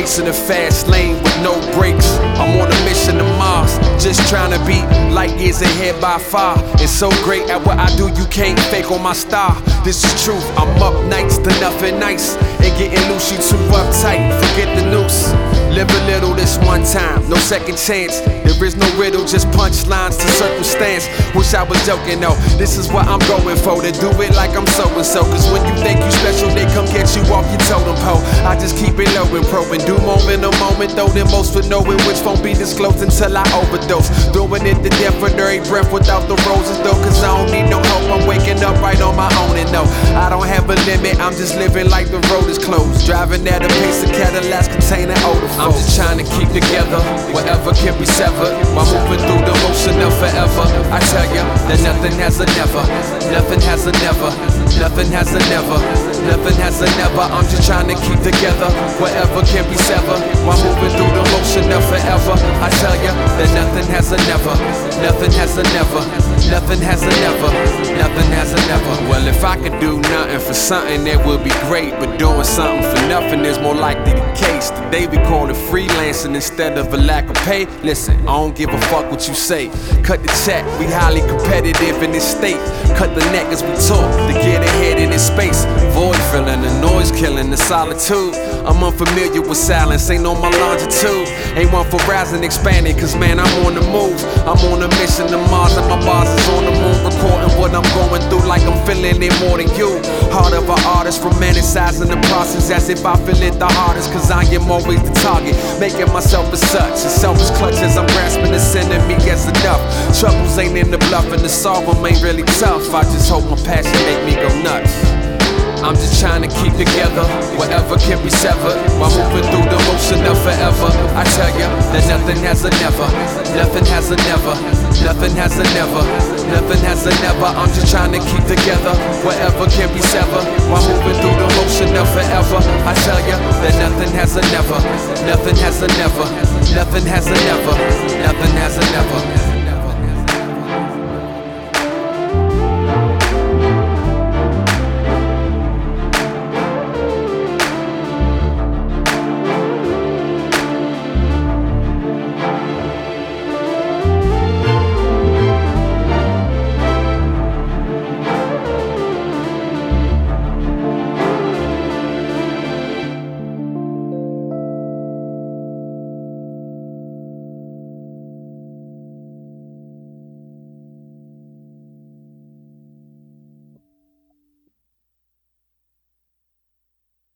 chasing a fast lane with no brakes. I'm on a mission to Mars, just trying to be light years ahead by far. And so great at what I do, you can't fake on my star. This is truth, I'm up nights to nothing nice. And getting loose, you too uptight, forget the noose. Live a little this one time, no second chance. There is no riddle, just punchlines to circumstance. Wish I was joking though, this is what I'm going for. To do it like I'm so and so. Cause when you think you special, they come get you off your totem pole. I just keep it low and pro and do moment a moment though. Then most would know it, which won't be disclosed until I overdose. Doing it to death for every breath without the roses though. Cause I don't need no help, I'm waking up right on my own. And no, I don't have a limit, I'm just living like the road is closed. Driving at a pace of Cadillacs containing odor. I'm just trying to keep together whatever can be severed while moving through the motion of forever. I tell ya that nothing has a never, nothing has a never, nothing has a never, nothing has a never. I'm just trying to keep together whatever can be severed while moving through the motion of forever. I tell ya that nothing has a never, nothing has a never, nothing has a never, nothing has a never. Well, if I could do nothing for something, that would be great. But doing something for nothing is more likely the case. Today we call it freelancing instead of a lack of pay. Listen, I don't give a fuck what you say. Cut the check, we highly competitive in this state. Cut the neck as we talk to get ahead in this space. Void filling, the noise killing, the solitude. I'm unfamiliar with silence, ain't on my longitude. Ain't one for rising, expanding, cause man, I'm on the move. I'm on a mission to Mars and my bars is on the moon. Recording what I'm going through like I'm feeling it more than you. Heart of an artist, romanticizing the process as if I feel it the hardest. Cause I am always the target, making myself as such. As selfish clutches, I'm grasping the sin in me as enough. Troubles ain't in the bluff and to solve them ain't really tough. I just hope my passion make me go nuts. I'm just trying to keep together whatever can be severed while moving through the motion of forever. I tell ya that nothing has a never, nothing has a never, nothing has a never, nothing has a never. I'm just trying to keep together whatever can be severed while moving through the motion of forever. I tell ya that nothing has a never, nothing has a never, nothing has a never, nothing has a never.